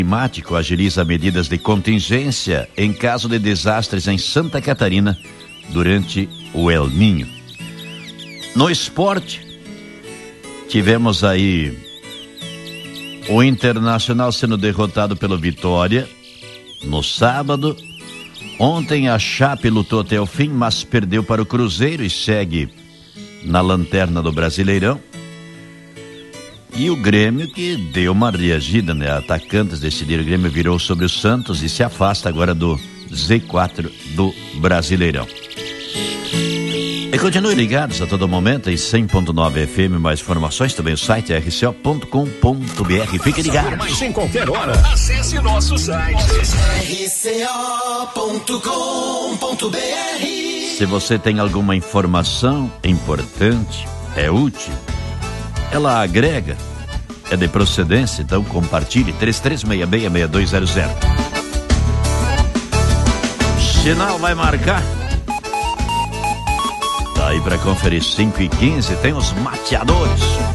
climático agiliza medidas de contingência em caso de desastres em Santa Catarina durante o El Niño. No esporte, tivemos aí o Internacional sendo derrotado pelo Vitória no sábado. Ontem a Chape lutou até o fim, mas perdeu para o Cruzeiro e segue na lanterna do Brasileirão. E o Grêmio que deu uma reagida, né? Atacantes decidiram, o Grêmio virou sobre o Santos e se afasta agora do Z4 do Brasileirão. E continue ligados a todo momento em 100.9 FM, mais informações, também o site rco.com.br. Fique ligado. Mas em qualquer hora, acesse nosso site rco.com.br. Se você tem alguma informação importante, é útil, ela agrega, é de procedência, então compartilhe. 33666200. Sinal vai marcar. Tá aí pra conferir. 5h15, tem os mateadores.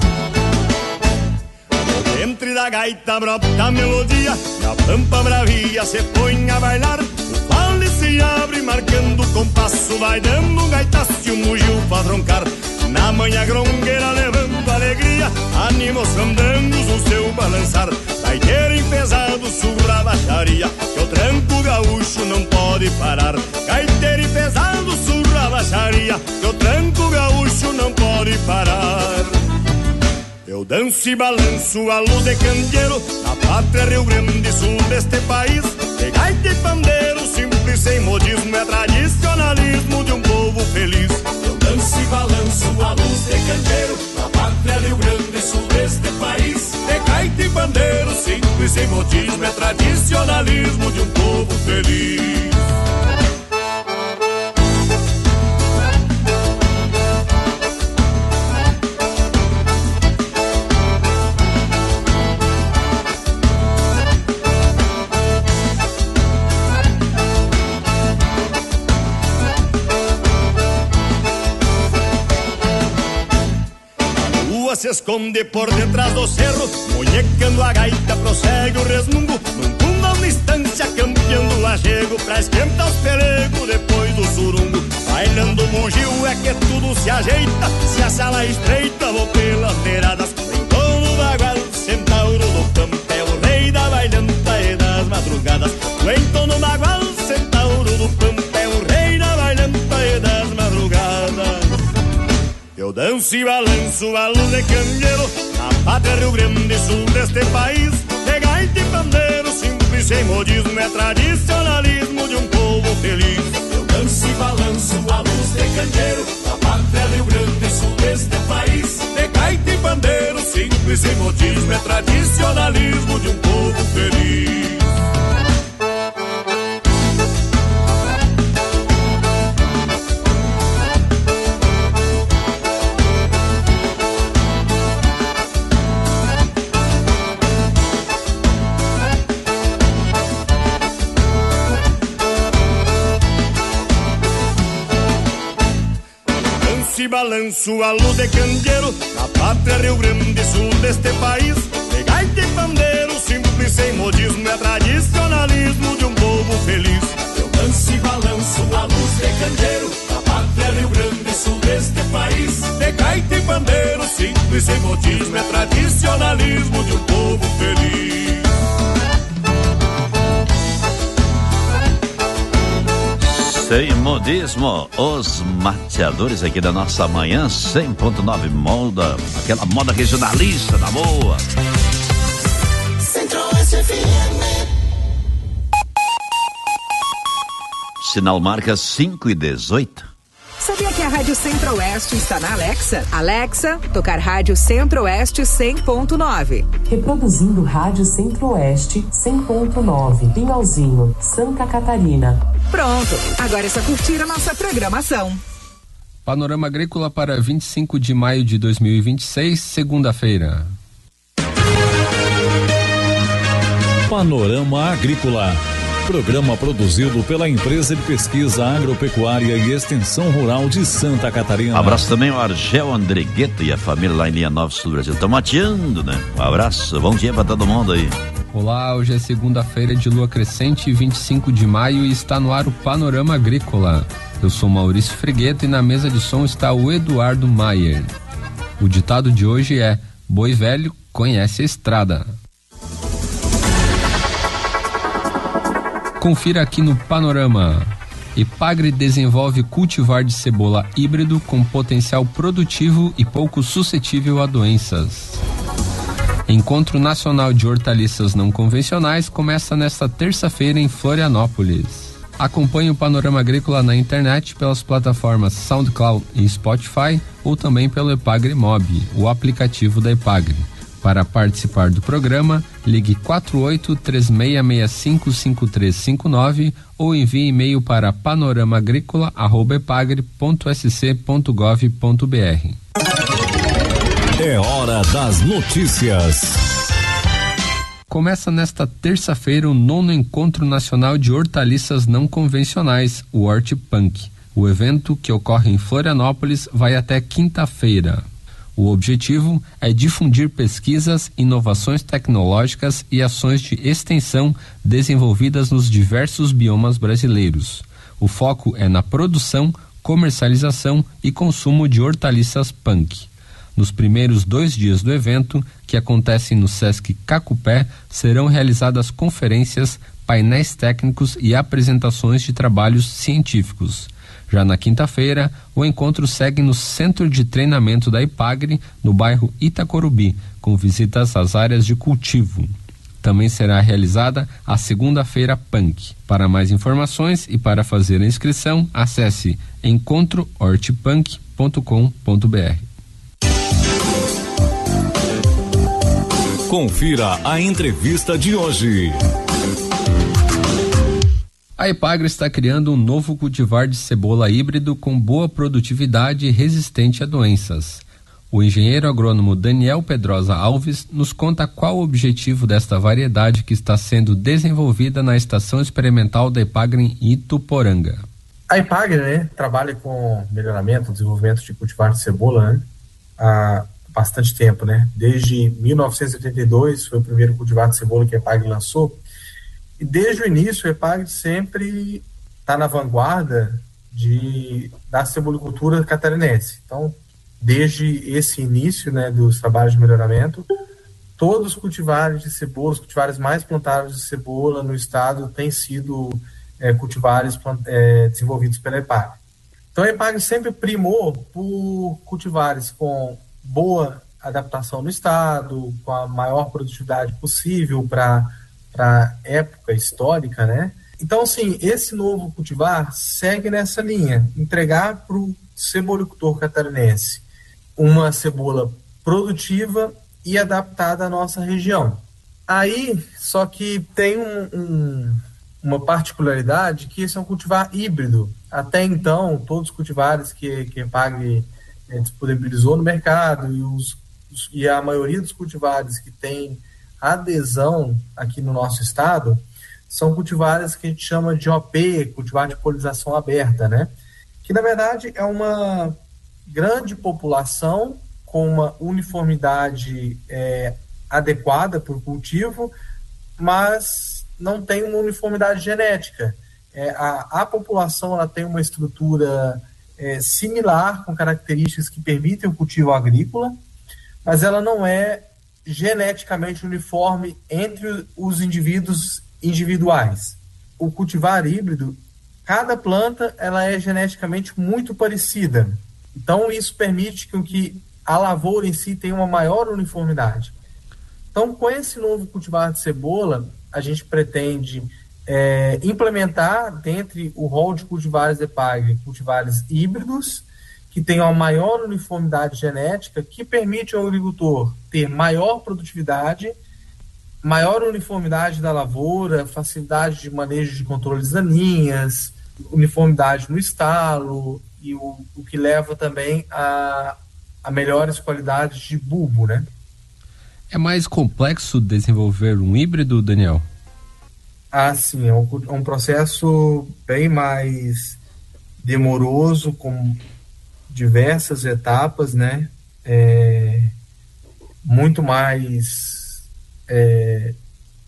Entre da gaita brota a melodia e a pampa bravia se põe a bailar. O vale se abre marcando o compasso, vai dando um gaitaço e um mugil pra troncar. Na manhã grongueira levando alegria, anima os fandangos no seu balançar. Gaiteiro empesado surra a baixaria, que o tranco gaúcho não pode parar. Gaiteiro empesado surra a baixaria, que o tranco gaúcho não pode parar. Eu danço e balanço a luz de candeeiro, na pátria Rio Grande, sul deste país. De gaita e pandeiro, simples sem modismo, é tradicionalismo de um povo feliz. Eu danço e balanço a luz de candeeiro, na pátria Rio Grande, sul deste país. De gaita e pandeiro, simples sem modismo, é tradicionalismo de um povo feliz. Se esconde por detrás do cerro, munhecando a gaita, prossegue o resmungo. Num fundo a uma instância, campeando o ajego, pra esquentar os pelegos depois do surungo. Bailando o mongil é que tudo se ajeita, se a sala estreita, vou pelas beiradas. Em torno da guarda, centauro do pampa, é o rei da bailanta e das madrugadas. Em torno da guarda, centauro do pampa, é o rei da bailanta e das madrugadas. Eu danço e balanço a luz de candeeiro, na pátria Rio Grande, sul deste país. De gaita e pandeiro, simples sem modismo, é tradicionalismo de um povo feliz. Eu danço e balanço a luz de candeeiro, na pátria Rio Grande, sul deste país. De gaita e pandeiro, simples sem modismo, é tradicionalismo de um povo feliz. E balanço a luz de candeeiro, na pátria Rio Grande, sul deste país. De gaita e pandeiro, simples sem modismo, é tradicionalismo de um povo feliz. Eu danço e balanço a luz de candeeiro, na pátria Rio Grande, sul deste país. De gaita e pandeiro, simples sem modismo, é tradicionalismo de um povo feliz. Sem modismo, os mateadores aqui da nossa manhã, 100.9 moda, aquela moda regionalista da boa. Centro-Oeste FM. Sinal marca 5h18. Sabia que a Rádio Centro-Oeste está na Alexa? Alexa, tocar Rádio Centro-Oeste 100.9. Reproduzindo Rádio Centro-Oeste 100.9. Pinhalzinho, Santa Catarina. Pronto, agora é só curtir a nossa programação. Panorama Agrícola para 25 de maio de 2026, segunda-feira. Panorama Agrícola. Programa produzido pela Empresa de Pesquisa Agropecuária e Extensão Rural de Santa Catarina. Abraço também ao Argel Andregueto e a família lá em Linha Nova Sul do Brasil. Estão mateando, né? Um abraço, bom dia pra todo mundo aí. Olá, hoje é segunda-feira de lua crescente, 25 de maio, e está no ar o Panorama Agrícola. Eu sou Maurício Fregueto e na mesa de som está o Eduardo Maier. O ditado de hoje é: boi velho conhece a estrada. Confira aqui no Panorama. Epagre desenvolve cultivar de cebola híbrido com potencial produtivo e pouco suscetível a doenças. Encontro Nacional de Hortaliças Não Convencionais começa nesta terça-feira em Florianópolis. Acompanhe o Panorama Agrícola na internet pelas plataformas SoundCloud e Spotify ou também pelo Epagre Mob, o aplicativo da Epagre. Para participar do programa, ligue 48-3665-5359 ou envie e-mail para panoramaagricola@epagre.sc.gov.br. É hora das notícias. Começa nesta terça-feira o 9º Encontro Nacional de Hortaliças Não Convencionais, o Hortipunk. O evento, que ocorre em Florianópolis, vai até quinta-feira. O objetivo é difundir pesquisas, inovações tecnológicas e ações de extensão desenvolvidas nos diversos biomas brasileiros. O foco é na produção, comercialização e consumo de hortaliças punk. Nos primeiros 2 dias do evento, que acontecem no Sesc Cacupé, serão realizadas conferências, painéis técnicos e apresentações de trabalhos científicos. Já na quinta-feira, o encontro segue no Centro de Treinamento da Epagre, no bairro Itacorubi, com visitas às áreas de cultivo. Também será realizada a Segunda-feira Punk. Para mais informações e para fazer a inscrição, acesse encontrohortipunk.com.br. Confira a entrevista de hoje. A Epagre está criando um novo cultivar de cebola híbrido com boa produtividade e resistente a doenças. O engenheiro agrônomo Daniel Pedrosa Alves nos conta qual o objetivo desta variedade que está sendo desenvolvida na Estação Experimental da Epagre em Ituporanga. A Epagre, trabalha com melhoramento, desenvolvimento de cultivar de cebola, há bastante tempo, Desde 1982 foi o primeiro cultivar de cebola que a Epagre lançou. E desde o início, a Epagre sempre está na vanguarda da cebolicultura catarinense. Então, desde esse início, dos trabalhos de melhoramento, todos os cultivares de cebola, os cultivares mais plantados de cebola no estado têm sido cultivares desenvolvidos pela Epagre. Então, a Epagre sempre primou por cultivares com boa adaptação no estado, com a maior produtividade possível para época histórica, Então, assim, esse novo cultivar segue nessa linha, entregar para o cebolicultor catarinense uma cebola produtiva e adaptada à nossa região. Aí, só que tem uma particularidade, que esse é um cultivar híbrido. Até então, todos os cultivares que a Epagre disponibilizou no mercado e a maioria dos cultivares que tem adesão aqui no nosso estado são cultivares que a gente chama de OP, cultivar de polinização aberta, que na verdade é uma grande população com uma uniformidade adequada para o cultivo, mas não tem uma uniformidade genética. A população ela tem uma estrutura similar, com características que permitem o cultivo agrícola, mas ela não é geneticamente uniforme entre os indivíduos individuais. O cultivar híbrido, cada planta ela é geneticamente muito parecida. Então, isso permite que a lavoura em si tenha uma maior uniformidade. Então, com esse novo cultivar de cebola, a gente pretende implementar dentre o rol de cultivares Epagre, cultivares híbridos, que tenham a maior uniformidade genética, que permite ao agricultor ter maior produtividade, maior uniformidade da lavoura, facilidade de manejo de controles daninhas, uniformidade no estalo, e o que leva também a melhores qualidades de bulbo, É mais complexo desenvolver um híbrido, Daniel? Sim, é um processo bem mais demoroso, com diversas etapas, muito mais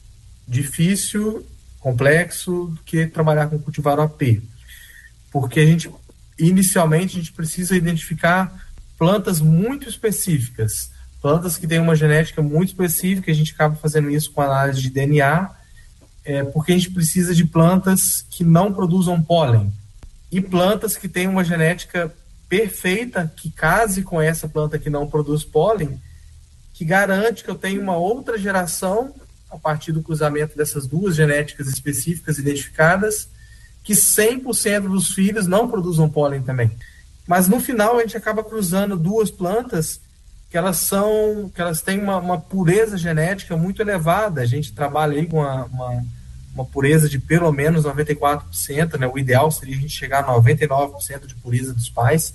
difícil, complexo do que trabalhar com cultivar OAP. Porque inicialmente a gente precisa identificar plantas muito específicas, plantas que têm uma genética muito específica. A gente acaba fazendo isso com análise de DNA, porque a gente precisa de plantas que não produzam pólen e plantas que têm uma genética perfeita, que case com essa planta que não produz pólen, que garante que eu tenho uma outra geração a partir do cruzamento dessas duas genéticas específicas identificadas, que 100% dos filhos não produzam pólen também. Mas no final a gente acaba cruzando duas plantas que elas têm uma pureza genética muito elevada. A gente trabalha aí com uma pureza de pelo menos 94%, né? O ideal seria a gente chegar a 99% de pureza dos pais,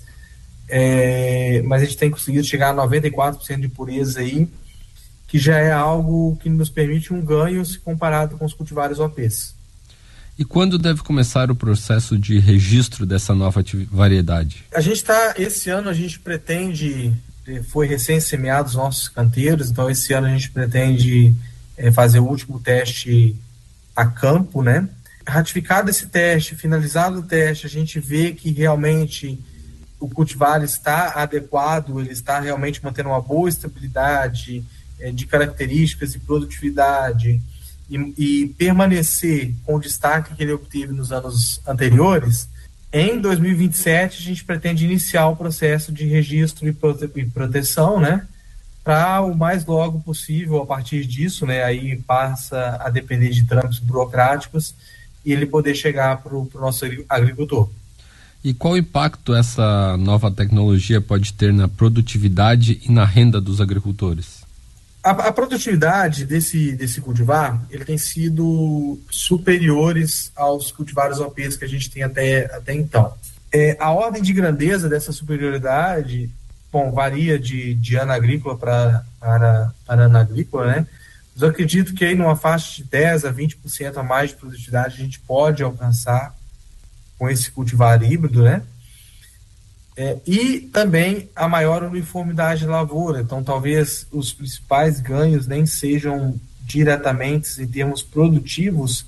mas a gente tem conseguido chegar a 94% de pureza aí, que já é algo que nos permite um ganho se comparado com os cultivares OAPs. E quando deve começar o processo de registro dessa nova variedade? Esse ano a gente pretende, foi recém-semeado os nossos canteiros, então esse ano a gente pretende fazer o último teste a campo, né? Ratificado esse teste, finalizado o teste, a gente vê que realmente o cultivar está adequado, ele está realmente mantendo uma boa estabilidade de características e produtividade, e permanecer com o destaque que ele obteve nos anos anteriores. Em 2027 a gente pretende iniciar o processo de registro e proteção, né? Para o mais logo possível, a partir disso, né? Aí passa a depender de trâmites burocráticos e ele poder chegar para o nosso agricultor. E qual impacto essa nova tecnologia pode ter na produtividade e na renda dos agricultores? A produtividade desse cultivar, ele tem sido superiores aos cultivares OAPs que a gente tem até então. A ordem de grandeza dessa superioridade, varia de ano agrícola para ano agrícola, né? Mas eu acredito que aí numa faixa de 10% a 20% a mais de produtividade a gente pode alcançar com esse cultivar híbrido, né? E também a maior uniformidade da lavoura. Então talvez os principais ganhos nem sejam diretamente em termos produtivos,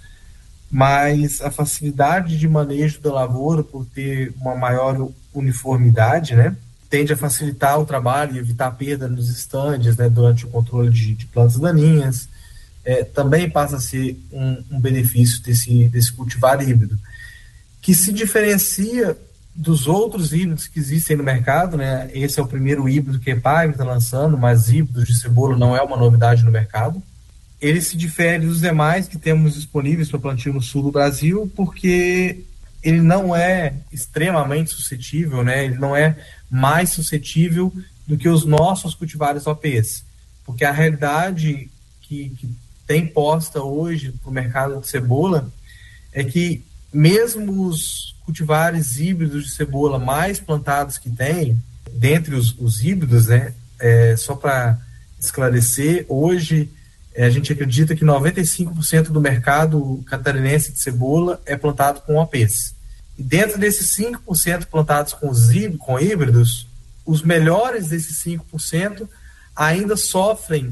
mas a facilidade de manejo da lavoura, por ter uma maior uniformidade, né, tende a facilitar o trabalho e evitar perda nos estandes, né, durante o controle de plantas daninhas. Também passa a ser um benefício desse cultivar híbrido, que se diferencia dos outros híbridos que existem no mercado, né? Esse é o primeiro híbrido que a EPAGRE está lançando, mas híbridos de cebola não é uma novidade no mercado. Ele se difere dos demais que temos disponíveis para plantio no sul do Brasil, porque ele não é extremamente suscetível, né? Ele não é mais suscetível do que os nossos cultivares OAPs, porque a realidade que tem posta hoje para o mercado de cebola é que mesmo os cultivares híbridos de cebola mais plantados que tem, dentre os híbridos, né, só para esclarecer, hoje a gente acredita que 95% do mercado catarinense de cebola é plantado com OAPs. E dentro desses 5% plantados com híbridos, os melhores desses 5% ainda sofrem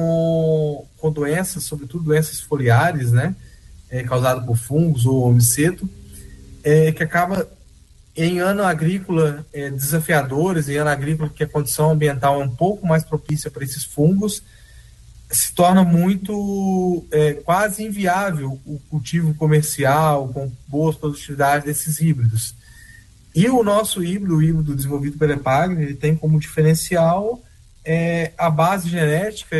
com doenças, sobretudo doenças foliares, né, causadas por fungos ou homiceto, que acaba em ano agrícola desafiadores, em ano agrícola que a condição ambiental é um pouco mais propícia para esses fungos, se torna muito quase inviável o cultivo comercial com boas produtividades desses híbridos. E o nosso híbrido, o híbrido desenvolvido pela EPAGRE, ele tem como diferencial a base genética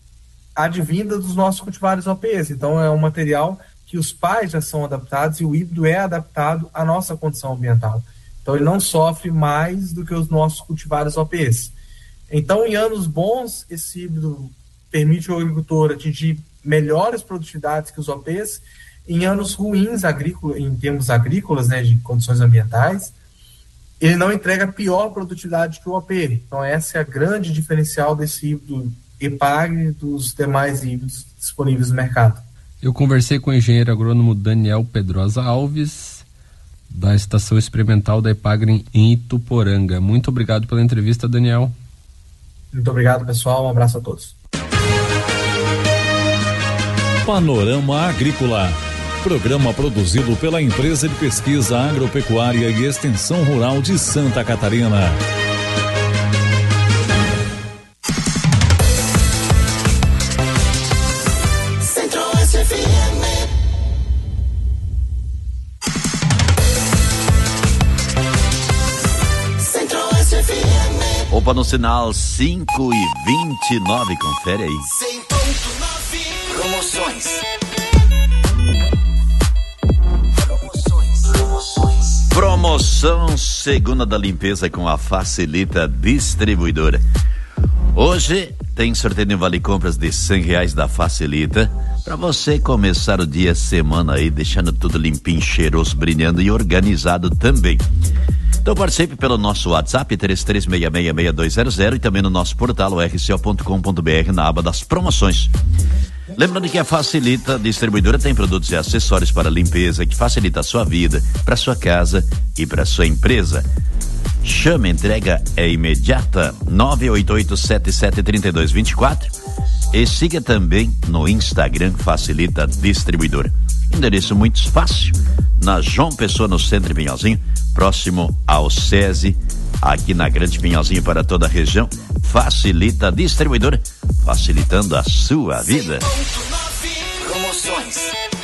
advinda dos nossos cultivares OAPs. Então é um material que os pais já são adaptados e o híbrido é adaptado à nossa condição ambiental. Então ele não sofre mais do que os nossos cultivares OAPs. Então, em anos bons, esse híbrido permite ao agricultor atingir melhores produtividades que os OAPs. Em anos ruins, em termos agrícolas, né, de condições ambientais, ele não entrega pior produtividade que o OAP. Então essa é a grande diferencial desse híbrido EPAGRE dos demais híbridos disponíveis no mercado. Eu conversei com o engenheiro agrônomo Daniel Pedrosa Alves, da Estação Experimental da EPAGRE em Ituporanga. Muito obrigado pela entrevista, Daniel. Muito obrigado, pessoal. Um abraço a todos. Panorama Agrícola. Programa produzido pela Empresa de Pesquisa Agropecuária e Extensão Rural de Santa Catarina. Centro-Oeste FM. Centro-Oeste FM. Opa, no sinal 5:29, confere aí. 100.9. Promoções. Promoção Segunda da Limpeza com a Facilita Distribuidora. Hoje tem sorteio de vale compras de R$100 da Facilita para você começar o dia, semana aí, deixando tudo limpinho, cheiroso, brilhando e organizado também. Então participe pelo nosso WhatsApp 33666200 e também no nosso portal rco.com.br na aba das promoções. Lembrando que a Facilita Distribuidora tem produtos e acessórios para limpeza que facilita a sua vida, para sua casa e para sua empresa. Chame, entrega é imediata, 988773224 e siga também no Instagram Facilita Distribuidora. Endereço muito fácil, na João Pessoa, no centro de Pinhalzinho, próximo ao SESI, aqui na Grande Pinhalzinho para toda a região. Facilita Distribuidora, facilitando a sua vida. 100.9. Promoções.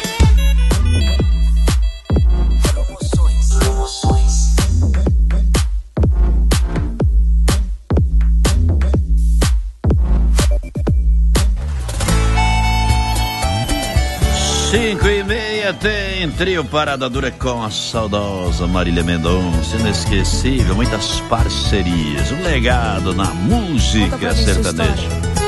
Cinco e meia tem trio Parada Dura com a saudosa Marília Mendonça, inesquecível, muitas parcerias, um legado na música sertaneja.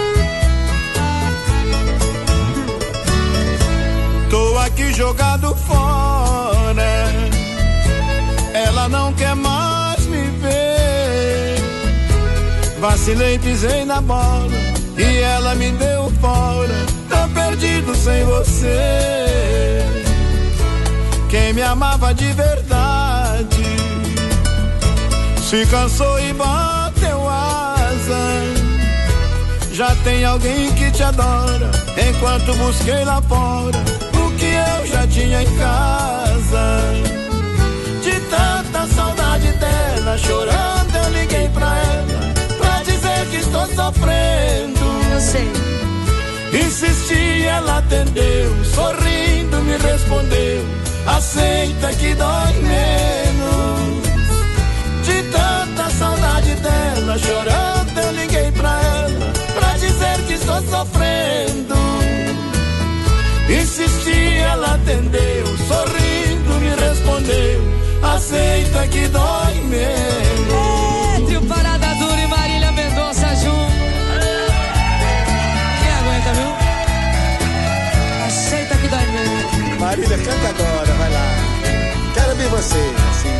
Tô aqui jogado fora, ela não quer mais me ver. Vacilei, pisei na bola e ela me deu fora. Tô perdido sem você. Quem me amava de verdade se cansou e bateu asa. Já tem alguém que te adora, enquanto busquei lá fora o que eu já tinha em casa. De tanta saudade dela, chorando eu liguei pra ela, pra dizer que estou sofrendo. Eu sei. Insisti, ela atendeu, sorrindo me respondeu: aceita que dói menos. De tanta saudade dela, chorando eu liguei pra ela, pra dizer que estou sofrendo. Insisti, ela atendeu, sorrindo me respondeu: aceita que dói menos. Trio Parada Dura e Marília Mendonça junto. Quem aguenta, viu? Aceita que dói menos. Marília, canta agora, vai lá. Quero ver você, assim.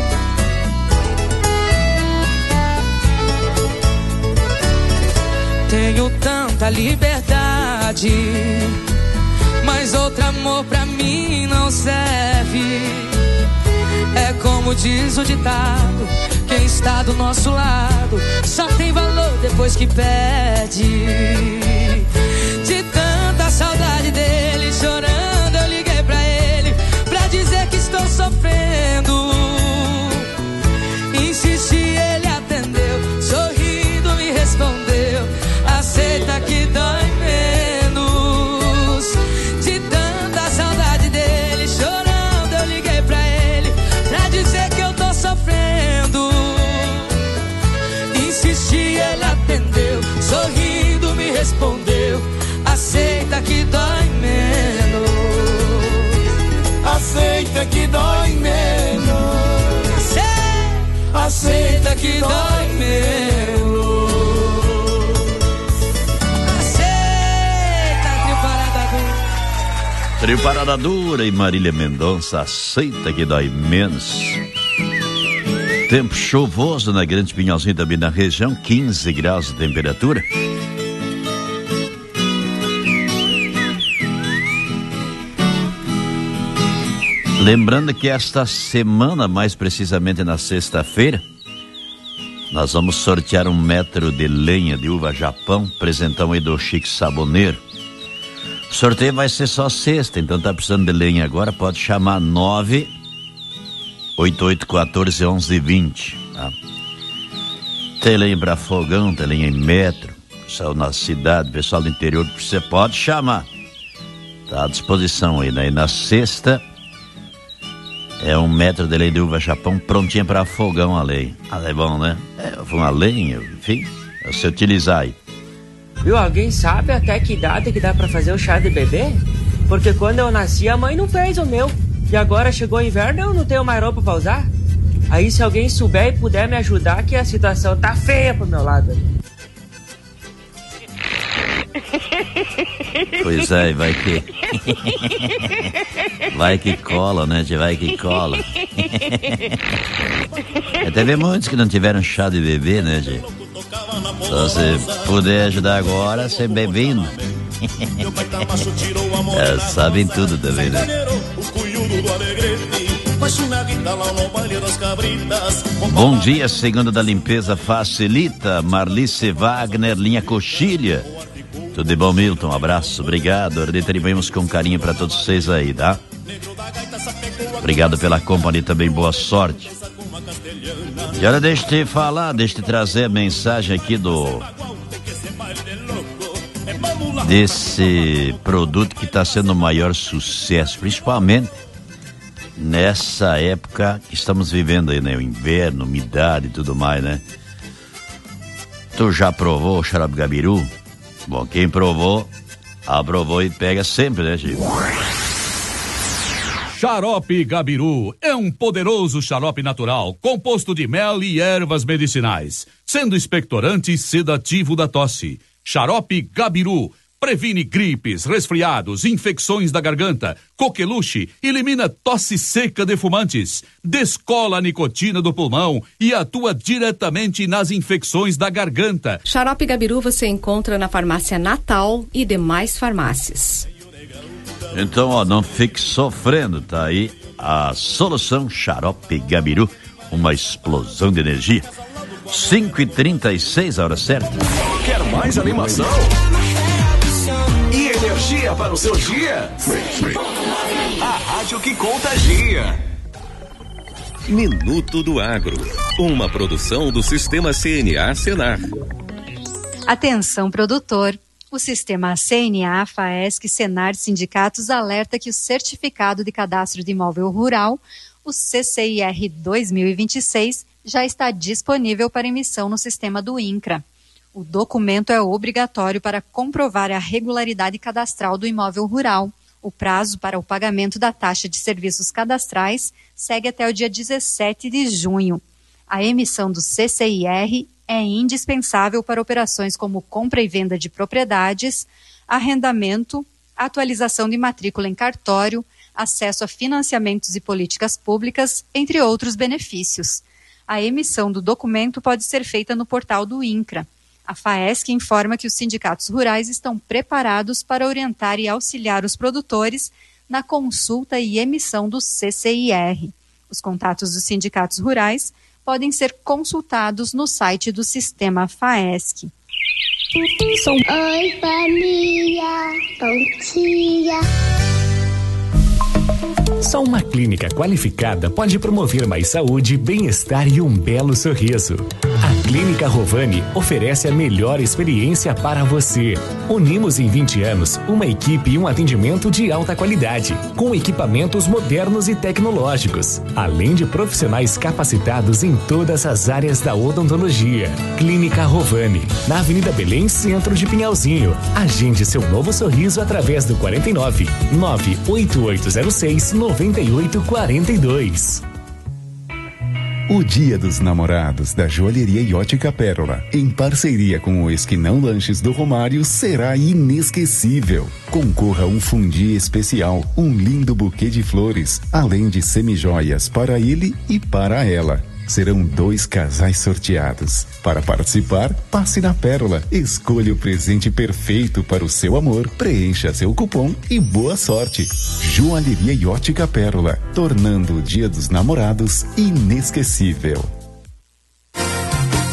Tenho tanta liberdade, mas outro amor pra mim não serve. É como diz o ditado, quem está do nosso lado só tem valor depois que perde. De tanta saudade dele, chorando eu liguei pra ele, pra dizer que estou sofrendo. Insisti, ele atendeu, sorrindo me respondeu: aceita que dói menos. De tanta saudade dele, chorando eu liguei pra ele, pra dizer que eu tô sofrendo. Insisti, ele atendeu, sorrindo me respondeu: aceita que dói menos. Aceita que dói menos. Aceita que dói menos. Trio Parada Dura e Marília Mendonça, aceita que dói menos. Tempo chuvoso na Grande Pinhalzinho, também na região, 15 graus de temperatura. Lembrando que esta semana, mais precisamente na sexta-feira, nós vamos sortear 1 metro de lenha de uva Japão, presentão aí do Chique Saboneiro. O sorteio vai ser só sexta, então tá precisando de lenha agora, pode chamar 988141120, tá? Tem lenha pra fogão, tem lenha em metro, pessoal na cidade, pessoal do interior, você pode chamar. Tá à disposição aí, né? E na sexta é 1 metro de lenha de uva Japão prontinha pra fogão a lenha. Ah, é bom, né? Uma lenha, enfim, é você utilizar aí. Viu, alguém sabe até que idade que dá pra fazer o chá de bebê? Porque quando eu nasci a mãe não fez o meu. E agora chegou o inverno e eu não tenho mais roupa pra usar. Aí se alguém souber e puder me ajudar, que a situação tá feia pro meu lado. Pois é, vai que... vai que cola, né? Vai que cola. Teve muitos que não tiveram chá de bebê, né, gente? Só se puder ajudar agora, ser bem-vindo. Sabem tudo também, né? Bom dia, segunda da limpeza facilita. Marlice Wagner, linha Coxilha. Tudo de bom, Milton? Um abraço, obrigado. Retribuímos com carinho para todos vocês aí, tá? Obrigado pela companhia também, boa sorte. E olha, deixa eu te falar, deixa eu te trazer a mensagem aqui desse produto que está sendo o maior sucesso, principalmente nessa época que estamos vivendo aí, né? O inverno, umidade e tudo mais, né? Tu já provou o xarope Gabiru? Bom, quem provou, aprovou e pega sempre, né, Chico? Xarope Gabiru é um poderoso xarope natural, composto de mel e ervas medicinais, sendo expectorante e sedativo da tosse. Xarope Gabiru previne gripes, resfriados, infecções da garganta, coqueluche, elimina tosse seca de fumantes, descola a nicotina do pulmão e atua diretamente nas infecções da garganta. Xarope Gabiru você encontra na farmácia Natal e demais farmácias. Então, ó, não fique sofrendo, tá aí a solução Xarope Gabiru, uma explosão de energia. 5h36, a hora certa. Quer mais animação? E energia para o seu dia? A rádio que contagia. Minuto do Agro, uma produção do Sistema CNA Senar. Atenção, produtor. O sistema CNA, FAESC, Senar Sindicatos alerta que o Certificado de Cadastro de Imóvel Rural, o CCIR 2026, já está disponível para emissão no sistema do INCRA. O documento é obrigatório para comprovar a regularidade cadastral do imóvel rural. O prazo para o pagamento da taxa de serviços cadastrais segue até o dia 17 de junho. A emissão do CCIR é indispensável para operações como compra e venda de propriedades, arrendamento, atualização de matrícula em cartório, acesso a financiamentos e políticas públicas, entre outros benefícios. A emissão do documento pode ser feita no portal do INCRA. A FAESC informa que os sindicatos rurais estão preparados para orientar e auxiliar os produtores na consulta e emissão do CCIR. Os contatos dos sindicatos rurais podem ser consultados no site do Sistema FAESC. Oi, família, bom dia. Só uma clínica qualificada pode promover mais saúde, bem-estar e um belo sorriso. A Clínica Rovani oferece a melhor experiência para você. Unimos em 20 anos uma equipe e um atendimento de alta qualidade, com equipamentos modernos e tecnológicos, além de profissionais capacitados em todas as áreas da odontologia. Clínica Rovani, na Avenida Belém, centro de Pinhalzinho. Agende seu novo sorriso através do 49 98806 9842. O Dia dos Namorados da Joalheria e Ótica Pérola, em parceria com o Esquinão Lanches do Romário, será inesquecível. Concorra a um fundi especial, um lindo buquê de flores, além de semijoias para ele e para ela. Serão 2 casais sorteados. Para participar, passe na Pérola, escolha o presente perfeito para o seu amor, preencha seu cupom e boa sorte. Joalheria e Ótica Pérola, tornando o Dia dos Namorados inesquecível. A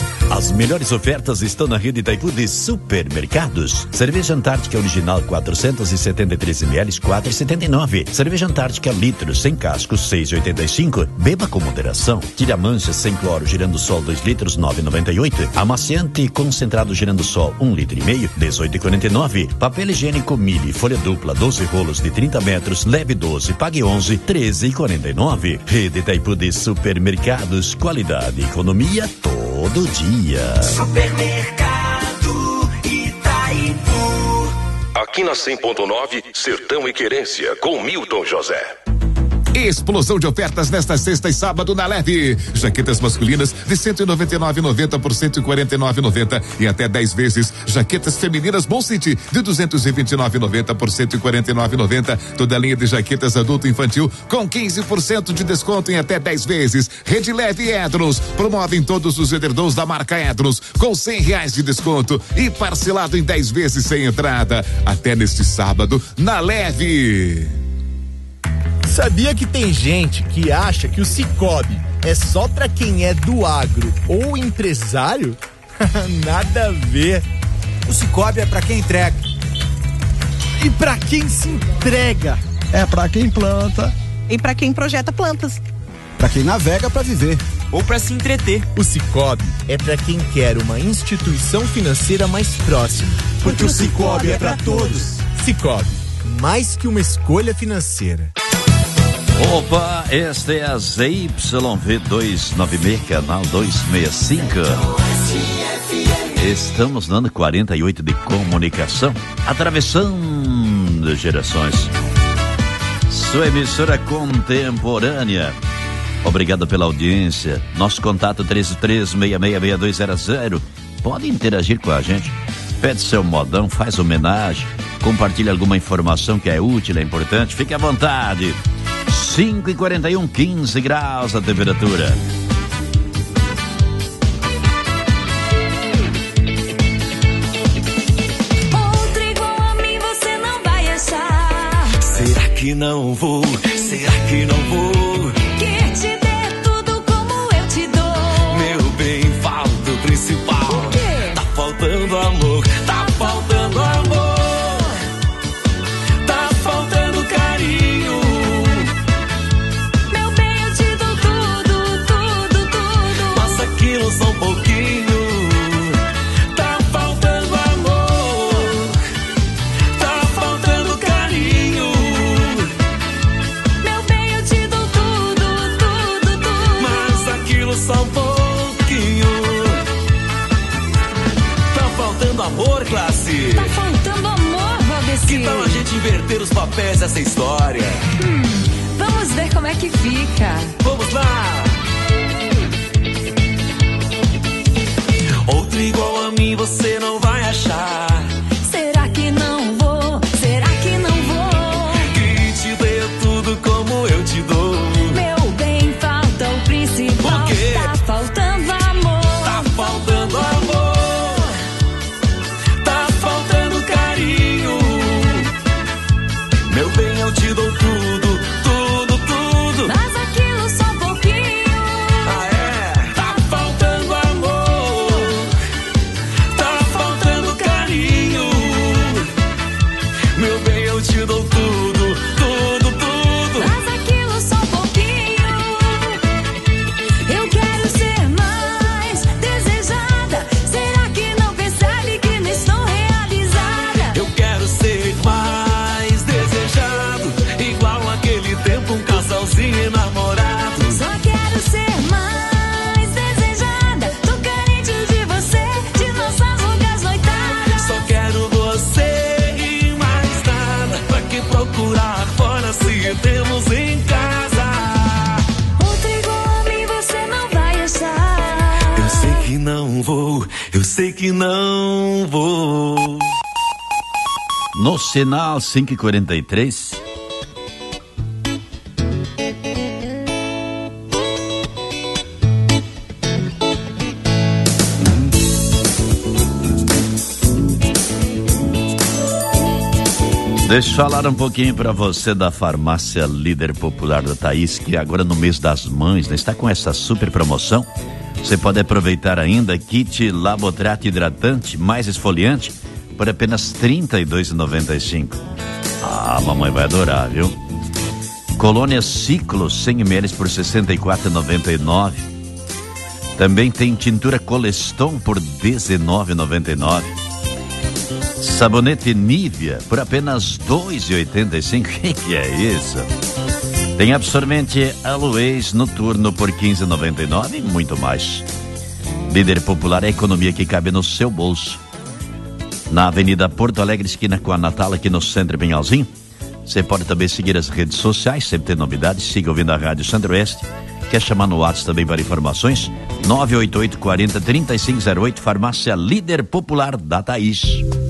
As melhores ofertas estão na rede Itaipu de supermercados. Cerveja Antártica original 473 ml, 4,79. Cerveja Antártica litro sem casco, 6,85. Beba com moderação. Tira mancha sem cloro Girandosol 2 litros, 9,98. Amaciante concentrado Girandosol 1,5 litro, 18,49. Papel higiênico Mili folha dupla 12 rolos de 30 metros, leve 12, pague 11, 13,49. Rede Itaipu de supermercados, qualidade e economia todo dia. Supermercado Itaipu. Aqui na 100.9, Sertão e Querência, com Milton José. Explosão de ofertas nesta sexta e sábado na Leve. Jaquetas masculinas de 199,90 por 149,90 e até 10 vezes. Jaquetas femininas Bom City de 229,90 por 149,90. Toda a linha de jaquetas adulto e infantil com 15% de desconto em até 10 vezes. Rede Leve Edrons promovem todos os edredons da marca Edrons com R$100 de desconto e parcelado em 10 vezes sem entrada. Até neste sábado na Leve. Sabia que tem gente que acha que o Cicobi é só pra quem é do agro ou empresário? Nada a ver. O Cicobi é pra quem entrega. E pra quem se entrega? É pra quem planta. E pra quem projeta plantas. Pra quem navega pra viver. Ou pra se entreter. O Cicobi é pra quem quer uma instituição financeira mais próxima. Porque o Cicobi é pra todos. Cicobi, mais que uma escolha financeira. Opa, esta é a ZYV296, canal 265. Estamos no ano 48 de comunicação, atravessando gerações. Sua emissora contemporânea. Obrigado pela audiência. Nosso contato 33666200. Pode interagir com a gente. Pede seu modão, faz homenagem, compartilha alguma informação que é útil, é importante. Fique à vontade. 5h41, 15 graus a temperatura. Outro igual a mim você não vai achar. Será que não vou? Será que não vou? Que te dê tudo como eu te dou. Meu bem, falta o principal. O quê? Tá faltando amor, tá faltando amor. Tá faltando carinho. Meu bem, eu te dou tudo, tudo, tudo. Mas aquilo só um pouquinho. Tá faltando amor. Tá faltando carinho. Meu bem, eu te dou tudo, tudo, tudo. Mas aquilo só um pouquinho. Tá faltando amor, classe. Tá faltando amor, Valdeci. Que tal a gente inverter os papéis dessa história? Vamos ver como é que fica. Vamos lá! Outro igual a mim você não vai achar. Será que não vou? Será que não vou? Que te dê tudo como eu te dou. Meu bem, falta o principal. O quê? Tá faltando amor. Tá faltando amor. Tá faltando carinho. Meu bem, eu te dou tudo, tudo, tudo. Mas aquilo só um pouquinho. Ah, é? Tá faltando amor. Tá faltando carinho. Meu bem, eu te dou tudo, tudo, tudo. Mas aquilo só um pouquinho. Eu quero ser mais desejada. Será que não percebe que não estou realizada? Eu quero ser mais desejado. Igual aquele tempo, um casalzinho enamorado. Só quero ser mais desejada. Tô carente de você, de nossas longas noitadas. Só quero você e mais nada. Pra que procurar fora se temos em casa? Outro igual a mim você não vai achar. Eu sei que não vou, eu sei que não vou. No sinal 5h43. Deixa eu falar um pouquinho para você da farmácia Líder Popular da Thaís, que agora no mês das mães, né, está com essa super promoção. Você pode aproveitar ainda kit Labotrate hidratante mais esfoliante por apenas R$ 32,95. Ah, mamãe vai adorar, viu? Colônia Ciclo 100 ml por R$ 64,99. Também tem tintura Coleston por R$ 19,99. Sabonete Nivea por apenas R$ 2,85. Que é isso? Tem absorvente Aloes Noturno por R$ 15,99 e muito mais. Líder Popular é a economia que cabe no seu bolso. Na Avenida Porto Alegre, esquina com a Natal, aqui no centro Pinhalzinho. Você pode também seguir as redes sociais, sempre tem novidades. Siga ouvindo a Rádio Centro-Oeste. Quer chamar no WhatsApp também para informações? 988 40 3508, Farmácia Líder Popular da Thaís.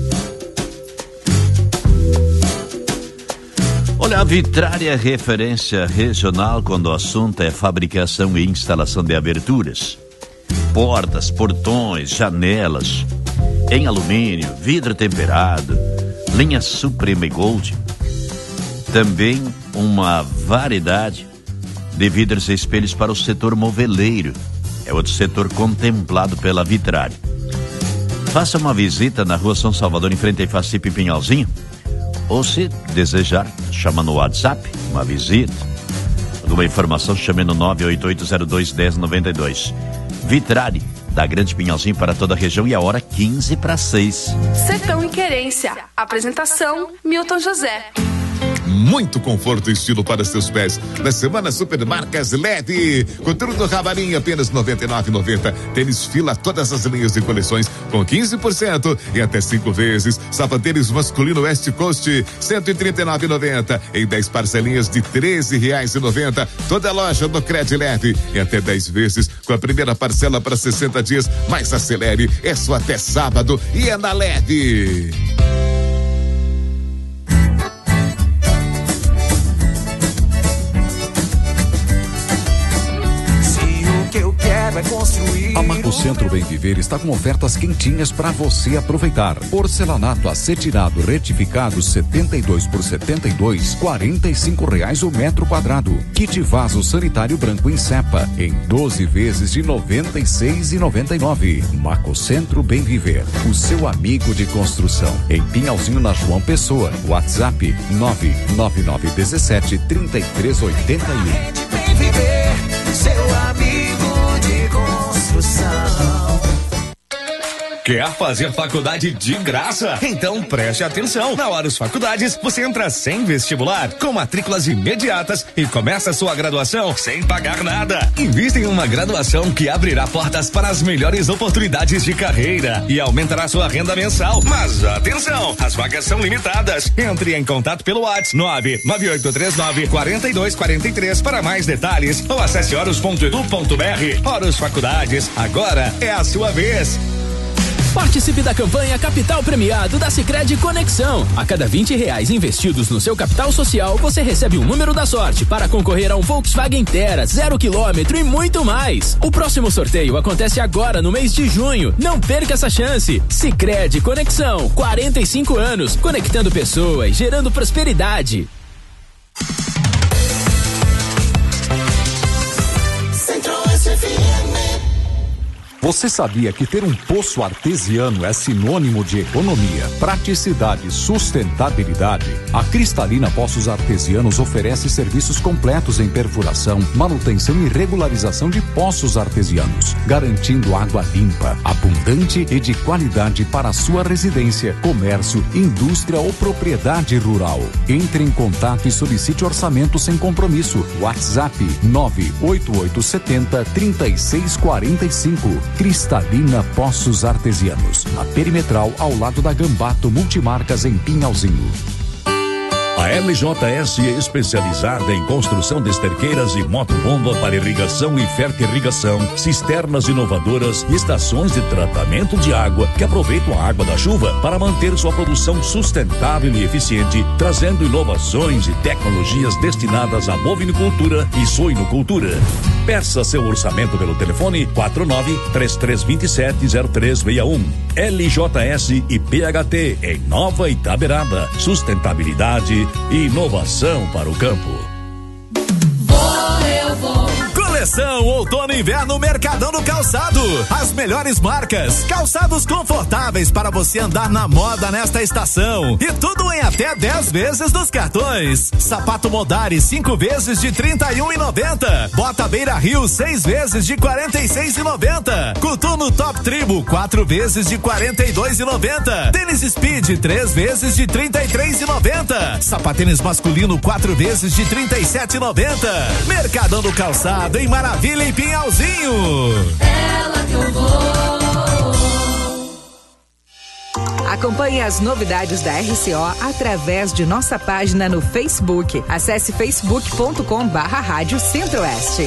Olha, a Vitrária é referência regional quando o assunto é fabricação e instalação de aberturas, portas, portões, janelas, em alumínio, vidro temperado, linha Supreme Gold. Também uma variedade de vidros e espelhos para o setor moveleiro. É outro setor contemplado pela Vitrária. Faça uma visita na Rua São Salvador, em frente a Ifacipe Pinhalzinho. Ou se desejar, chama no WhatsApp, uma visita. Alguma informação, chame no 988021092. Vitrária, da Grande Pinhalzinho para toda a região, e a hora 15:06. Sertão e Querência. Apresentação, Milton José. Muito conforto e estilo para seus pés. Na semana Supermarcas LED. Coturno Ravarim apenas R$ 99,90. Tênis Fila, todas as linhas e coleções com 15% e até 5 vezes. Sapatênis masculino West Coast, R$ 139,90. Em 10 parcelinhas de R$ 13,90. Toda a loja do Cred Leve e até 10 vezes com a primeira parcela para 60 dias. Mas acelere, é só até sábado e é na LED. A Macocentro Bem Viver está com ofertas quentinhas para você aproveitar. Porcelanato acetinado retificado 72 por 72, R$45 o metro quadrado. Kit vaso sanitário branco em cepa em 12 vezes de R$ 96,99. Macocentro Bem Viver, o seu amigo de construção. Em Pinhalzinho, na João Pessoa. WhatsApp 99917-3381. Bem Viver, seu amigo de construção. Quer fazer faculdade de graça? Então preste atenção. Na Horus Faculdades, você entra sem vestibular, com matrículas imediatas e começa a sua graduação sem pagar nada. Invista em uma graduação que abrirá portas para as melhores oportunidades de carreira e aumentará sua renda mensal. Mas atenção, as vagas são limitadas. Entre em contato pelo WhatsApp 99839-4243 para mais detalhes ou acesse horus.edu.br. Horus Faculdades, agora é a sua vez. Participe da campanha Capital Premiado da Sicredi Conexão. A cada R$20 investidos no seu capital social, você recebe um número da sorte para concorrer a um Volkswagen Tera 0 km e muito mais. O próximo sorteio acontece agora no mês de junho. Não perca essa chance. Sicredi Conexão, 45 anos, conectando pessoas, gerando prosperidade. Centro-Oeste FM. Você sabia que ter um poço artesiano é sinônimo de economia, praticidade e sustentabilidade? A Cristalina Poços Artesianos oferece serviços completos em perfuração, manutenção e regularização de poços artesianos, garantindo água limpa, abundante e de qualidade para a sua residência, comércio, indústria ou propriedade rural. Entre em contato e solicite orçamento sem compromisso. WhatsApp 98870-3645. Cristalina Poços Artesianos, na Perimetral, ao lado da Gambato Multimarcas, em Pinhalzinho. A LJS é especializada em construção de esterqueiras e motobomba para irrigação e fertirrigação, cisternas inovadoras e estações de tratamento de água que aproveitam a água da chuva para manter sua produção sustentável e eficiente, trazendo inovações e tecnologias destinadas à bovinicultura e suinocultura. Peça seu orçamento pelo telefone 49-3327-0361. LJS e PHT em Nova Itaberaba. Sustentabilidade e inovação para o campo. Eu vou. Coleção Outono e Inverno Mercadão do Calçado. As melhores marcas, calçados confortáveis para você andar na moda nesta estação. E tudo em até 10 vezes dos cartões. Sapato Modari 5 vezes de R$ 31,90. Bota Beira Rio 6 vezes de R$ 46,90. Coturno Top Tribo 4 vezes de R$ 42,90. Tênis Speed 3 vezes de R$ 33,90. Sapatênis masculino 4 vezes de R$ 37,90. Mercadão do Calçado em Maravilha e Pinhalzinho. Ela que eu vou. Acompanhe as novidades da RCO através de nossa página no Facebook. Acesse facebook.com/Rádio Centro-Oeste.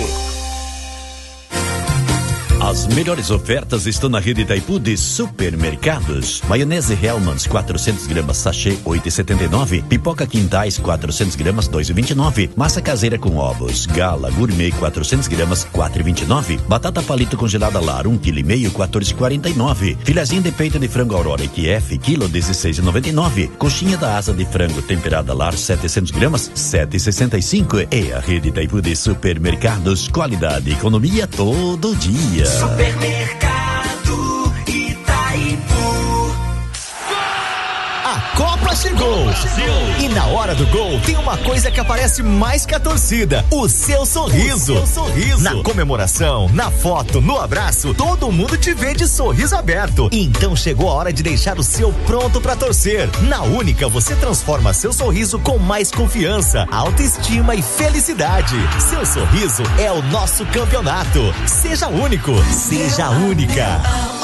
As melhores ofertas estão na rede Itaipu de supermercados. Maionese Hellmann's 400 gramas sachê 8,79. Pipoca Quintais 400 gramas 2,29. Massa caseira com ovos Gala Gourmet 400 gramas 4,29. Batata palito congelada Lar 1,5 kg 14,49. Filezinho de peito de frango Aurora EQF quilo 16,99. Coxinha da asa de frango temperada Lar 700 gramas 7,65. É a rede Itaipu de supermercados, qualidade e economia todo dia. Supermercado Itaipu. A Copa chegou. E na hora do gol tem uma coisa que aparece mais que a torcida: o seu sorriso. Na comemoração, na foto, no abraço, todo mundo te vê de sorriso aberto. Então chegou a hora de deixar o seu pronto pra torcer. Na Única você transforma seu sorriso com mais confiança, autoestima e felicidade. Seu sorriso é o nosso campeonato. Seja único, seja única.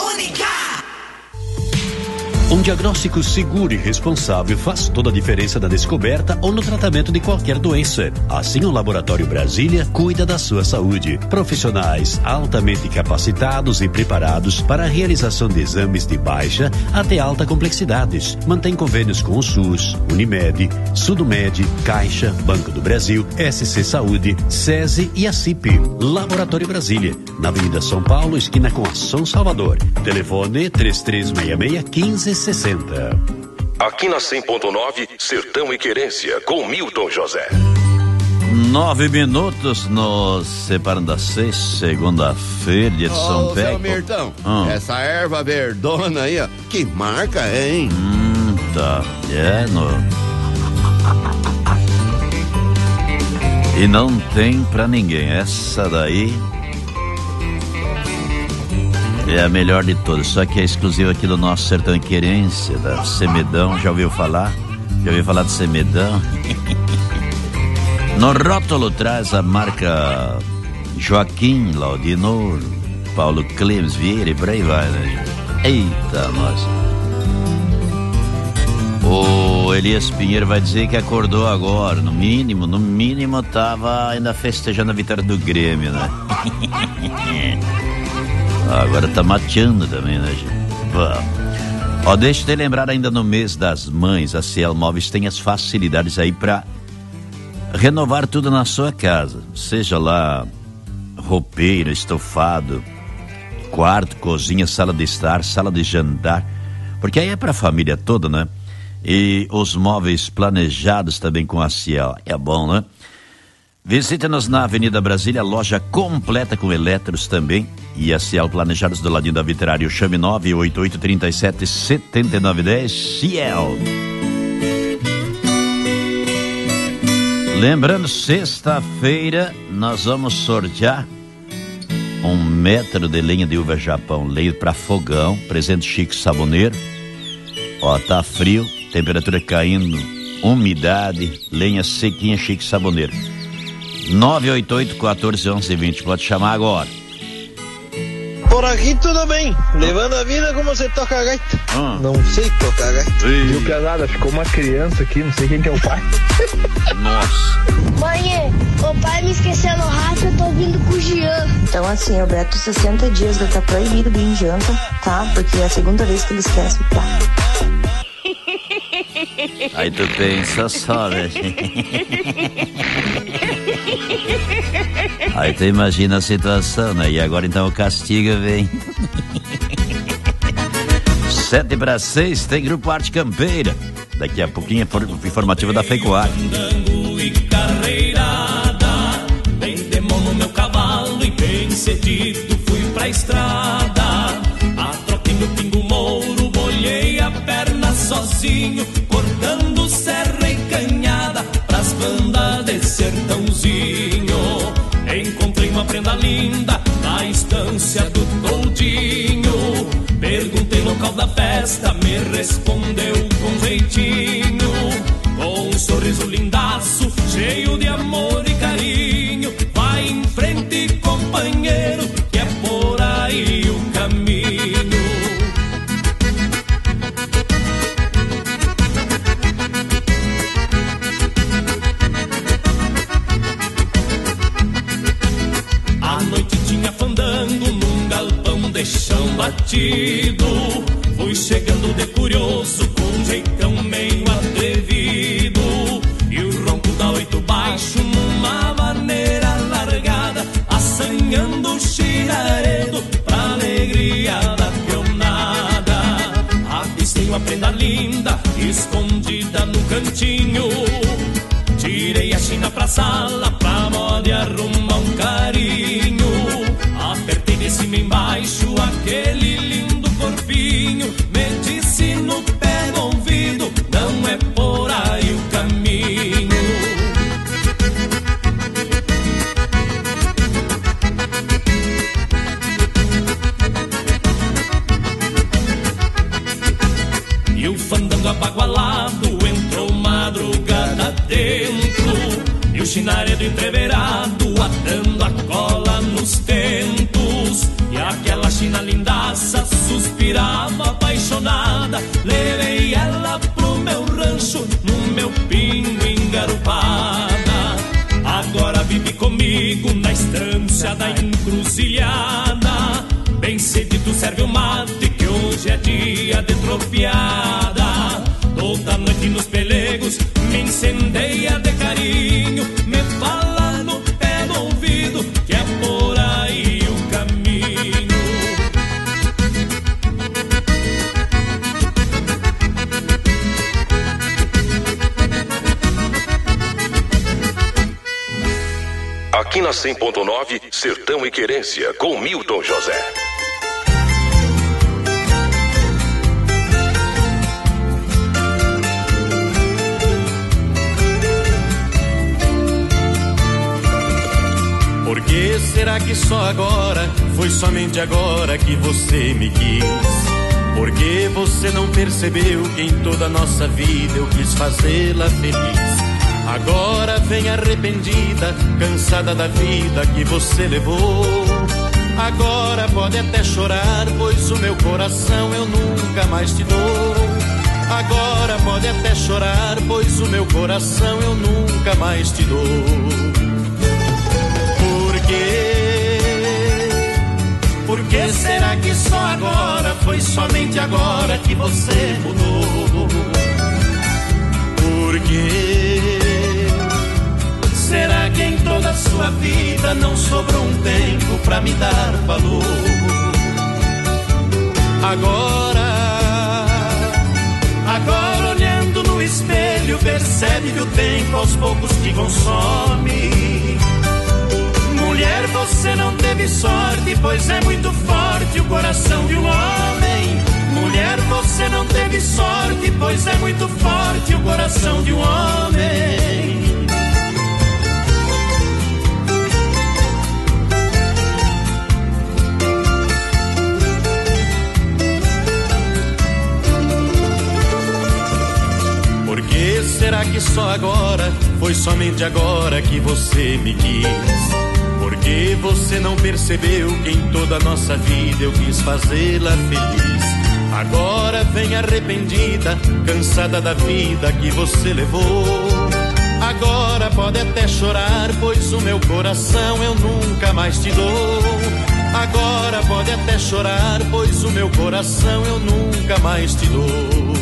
Um diagnóstico seguro e responsável faz toda a diferença na descoberta ou no tratamento de qualquer doença. Assim, o Laboratório Brasília cuida da sua saúde. Profissionais altamente capacitados e preparados para a realização de exames de baixa até alta complexidades. Mantém convênios com o SUS, Unimed, Sudomed, Caixa, Banco do Brasil, SC Saúde, SESI e a CIP. Laboratório Brasília, na Avenida São Paulo, esquina com a São Salvador. Telefone 3366-1560. Aqui na 100.9, Sertão e Querência, com Milton José. 9 minutos nos separando das 6, segunda-feira de São Pedro. Seu Mirtão, essa erva verdona aí, ó, que marca é, hein? Tá, E não tem pra ninguém, essa daí é a melhor de todas, só que é exclusiva aqui do nosso Sertão e Querência, da Semedão. Já ouviu falar? Já ouviu falar de Semedão? No rótulo traz a marca Joaquim Laudinor, Paulo Clemes Vieira e por aí vai, né? Eita, nossa. O Elias Pinheiro vai dizer que acordou agora, no mínimo tava ainda festejando a vitória do Grêmio, né? Agora tá mateando também, né, gente? Ó, deixa eu te lembrar, ainda no mês das mães, a Ciel Móveis tem as facilidades aí pra renovar tudo na sua casa. Seja lá roupeiro, estofado, quarto, cozinha, sala de estar, sala de jantar, porque aí é pra família toda, né? E os móveis planejados também com a Ciel, é bom, né? Visite-nos na Avenida Brasília, loja completa com eletros também. E a Ciel Planejados do ladinho da Vitrário. Chame 98837-7910. Ciel. Lembrando, sexta-feira nós vamos sortear 1 metro de lenha de uva Japão, lenha para fogão, presente chique saboneiro. Ó, tá frio, temperatura caindo, umidade, lenha sequinha, chique saboneiro. 988-14-11-20, pode chamar agora. Por aqui tudo bem, levando a vida como você toca a gaita. Não sei tocar a gaita. Viu, casada? Ficou uma criança aqui, não sei quem que é o pai. Nossa. Mãe, o pai me esqueceu no rádio, eu tô vindo com o Jean. Então assim, o Beto, 60 dias vai estar proibido de ir em janta, tá? Porque é a segunda vez que ele esquece o prato. Aí tu pensa só, né? Aí tu imagina a situação, né? E agora então o castigo vem. 7:06, tem Grupo Arte Campeira. Daqui a pouquinho é informativo da Fecoar. Tem demônio no meu cavalo e pra estrada. A troque no Pingo Mouro, molhei a perna sozinho, cortando serra e canhada pras bandas de sertãozinho. Encontrei uma prenda linda na estância do Toldinho. Perguntei local da festa, me respondeu com jeitinho, com um sorriso lindaço, cheio de amor e carinho. Vai em frente, companheiro, que é por aí o caminho. A noite tinha fandango num galpão de chão batido. Fui chegando de curioso, com um jeitão meio atrevido, e o ronco da 8 baixo numa maneira largada, assanhando o chiraredo pra alegria da peonada. Avistei uma prenda linda, escondida no cantinho. Tirei a china pra sala, pra moda e arrumar um carinho. Apertei de cima embaixo aquele lindo corpinho. Me disse no pé do ouvido, não é por aí o caminho. E o fandango abagualado entrou madrugada dentro, e o chinaredo entreverado atando a cola nos tentos. E aquela china lindaça suspirava apaixonada. Levei ela pro meu rancho, no meu pingo engarupada. Agora vive comigo na estância da encruzilhada. Bem cedito serve o mate, que hoje é dia de tropiada. Toda noite nos pelegos me incendeia de carinho. Me fala no pé do ouvido, que é por aí o caminho. Aqui na 100.9, Sertão e Querência, com Milton José. Por que será que só agora, foi somente agora que você me quis? Por que você não percebeu que em toda a nossa vida eu quis fazê-la feliz? Agora vem arrependida, cansada da vida que você levou. Agora pode até chorar, pois o meu coração eu nunca mais te dou. Agora pode até chorar, pois o meu coração eu nunca mais te dou. Por que será que só agora, foi somente agora que você mudou? Por que será que em toda a sua vida não sobrou um tempo pra me dar valor? Agora olhando no espelho, percebe que o tempo aos poucos te consome. Mulher, você não teve sorte, pois é muito forte o coração de um homem. Mulher, você não teve sorte, pois é muito forte o coração de um homem. Por que será que só agora, foi somente agora que você me quis? Por que você não percebeu que em toda a nossa vida eu quis fazê-la feliz? Agora vem arrependida, cansada da vida que você levou. Agora pode até chorar, pois o meu coração eu nunca mais te dou. Agora pode até chorar, pois o meu coração eu nunca mais te dou.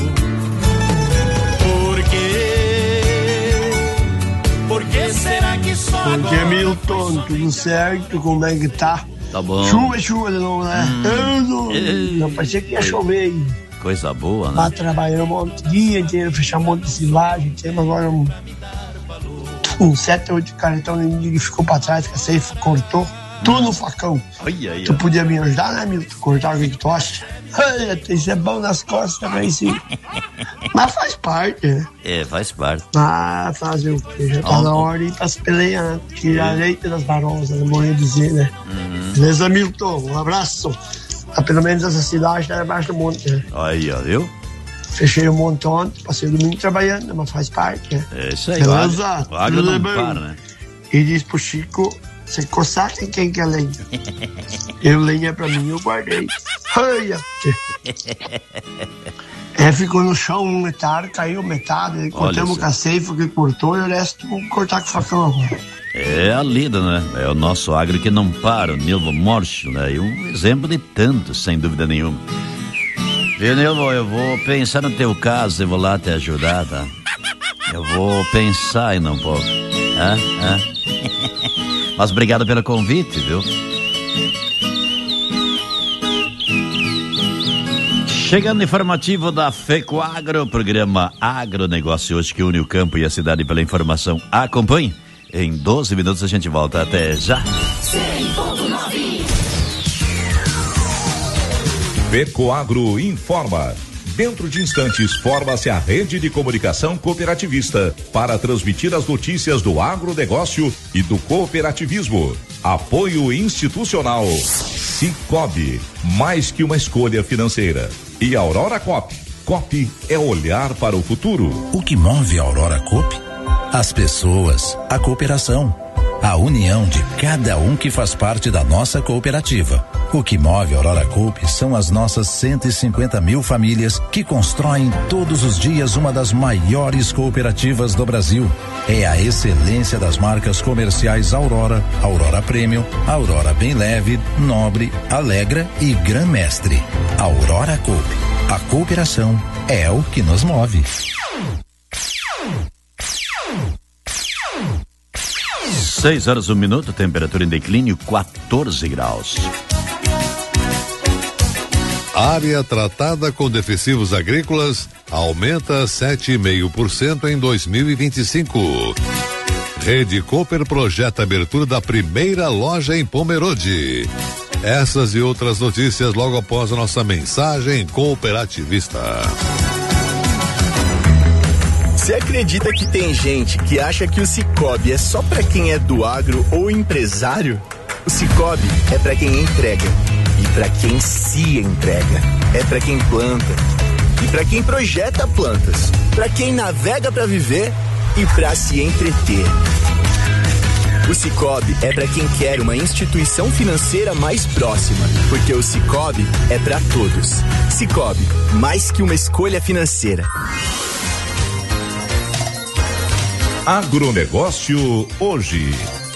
Por que será que só agora? Porque, Milton, tudo certo? Como é que tá? Tá bom. Chuva de novo, né? Não parecia que ia chover aí. Coisa boa, né? Lá trabalhando um dia inteiro, fechar um monte de silagem. Temos agora um 7 ou 8 cartão que ficou pra trás, que a safe cortou. tudo no facão. Ai, tu podia me ajudar, né, Milton? Cortar o que tu acha? Isso é bom nas costas também, sim. Mas faz parte, né? Faz parte. Ah, fazer o quê? Já tá na hora de ir pras peleas, tirar leite das barosas, não morrer dizer, né? Beleza, Milton? Um abraço. Pelo menos essa cidade tá debaixo do monte, né? Aí, ó, viu? Fechei o monte ontem, passei o domingo trabalhando, mas faz parte, né? É isso aí, beleza? O agro não para, né? E diz pro Chico, você coçar quem quer lenha? Eu lenha pra mim, eu guardei. Ficou no chão metade, caiu metade, cortamos com a ceifa que cortou e o resto vamos cortar com o facão agora. É a lida, né? É o nosso agro que não para, o Nilvo Morcho, né? E um exemplo de tantos, sem dúvida nenhuma. Viu, Nilvo, eu vou pensar no teu caso e vou lá te ajudar, tá? Eu vou pensar ainda um pouco. Mas obrigado pelo convite, viu? Chegando no informativo da FECOAGRO, programa Agronegócio hoje que une o campo e a cidade pela informação. Acompanhe. Em 12 minutos a gente volta. Até já. 100.9 FECOAGRO informa. Dentro de instantes, forma-se a rede de comunicação cooperativista para transmitir as notícias do agronegócio e do cooperativismo. Apoio institucional. Cicobi, mais que uma escolha financeira. E Aurora Coop. Coop é olhar para o futuro. O que move a Aurora Coop? As pessoas, a cooperação, a união de cada um que faz parte da nossa cooperativa. O que move a Aurora Coop são as nossas 150 mil famílias que constroem todos os dias uma das maiores cooperativas do Brasil. É a excelência das marcas comerciais Aurora, Aurora Premium, Aurora Bem Leve, Nobre, Alegra e Gran Mestre. Aurora Coop. A cooperação é o que nos move. 6h01, temperatura em declínio 14 graus. Área tratada com defensivos agrícolas aumenta 7,5% em 2025. Rede Cooper projeta a abertura da primeira loja em Pomerode. Essas e outras notícias logo após a nossa mensagem cooperativista. Você acredita que tem gente que acha que o Cicobi é só pra quem é do agro ou empresário? O Cicobi é pra quem entrega e pra quem se entrega. É pra quem planta e pra quem projeta plantas, pra quem navega pra viver e pra se entreter. O Cicobi é pra quem quer uma instituição financeira mais próxima, porque o Cicobi é pra todos. Cicobi, mais que uma escolha financeira. Agronegócio hoje.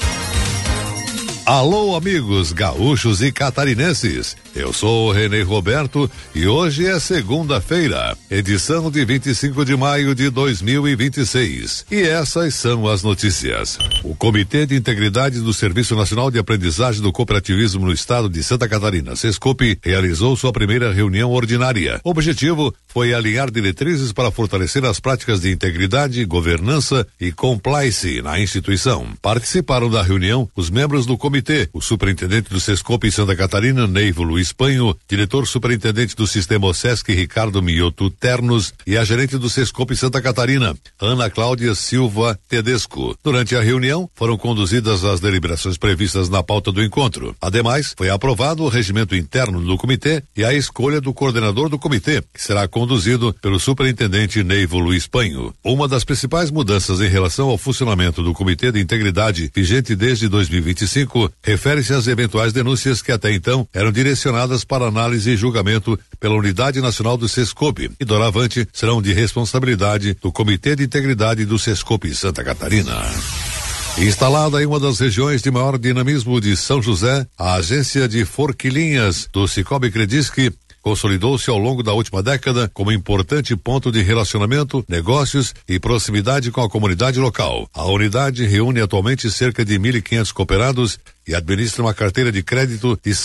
Alô, amigos gaúchos e catarinenses. Eu sou o Renê Roberto e hoje é segunda-feira, edição de 25 de maio de 2026. E essas são as notícias. O Comitê de Integridade do Serviço Nacional de Aprendizagem do Cooperativismo no Estado de Santa Catarina, SESCOP, realizou sua primeira reunião ordinária. O objetivo foi alinhar diretrizes para fortalecer as práticas de integridade, governança e compliance na instituição. Participaram da reunião os membros do comitê, o superintendente do SESCOP em Santa Catarina, Neivo Luiz Panho, diretor superintendente do Sistema OSESC, Ricardo Mioto Ternos, e a gerente do SESCOP Santa Catarina, Ana Cláudia Silva Tedesco. Durante a reunião, foram conduzidas as deliberações previstas na pauta do encontro. Ademais, foi aprovado o regimento interno do comitê e a escolha do coordenador do comitê, que será conduzido pelo superintendente Neivo Luiz Panho. Uma das principais mudanças em relação ao funcionamento do Comitê de Integridade, vigente desde 2025, refere-se às eventuais denúncias que até então eram direcionadas para análise e julgamento pela Unidade Nacional do SESCOP e doravante serão de responsabilidade do Comitê de Integridade do SESCOP Santa Catarina. Instalada em uma das regiões de maior dinamismo de São José, a agência de forquilinhas do Cicobi Credisc consolidou-se ao longo da última década como importante ponto de relacionamento, negócios e proximidade com a comunidade local. A unidade reúne atualmente cerca de 1.500 cooperados e administra uma carteira de crédito de